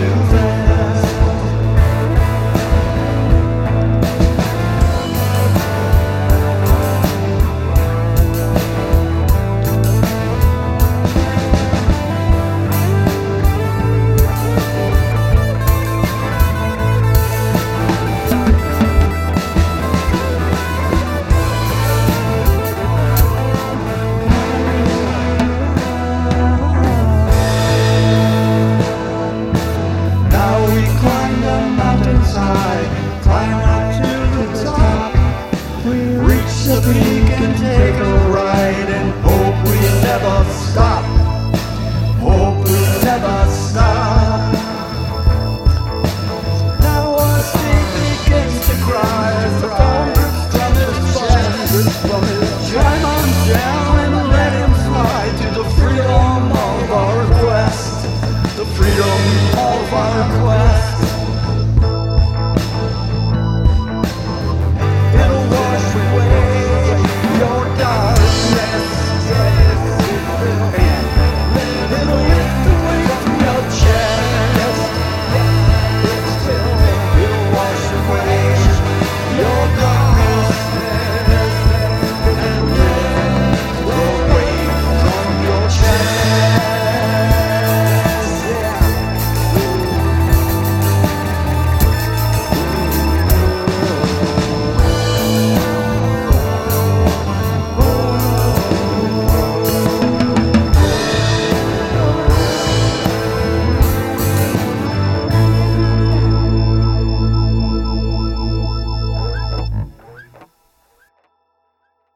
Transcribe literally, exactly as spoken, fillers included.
too fast. Climb up to the top, we reach the peak and take a ride, and hope we never stop, hope we never stop. Now our state begins to cry as the congress drum is bumping. Chime on down and let him fly to the freedom of our quest, the freedom of our quest.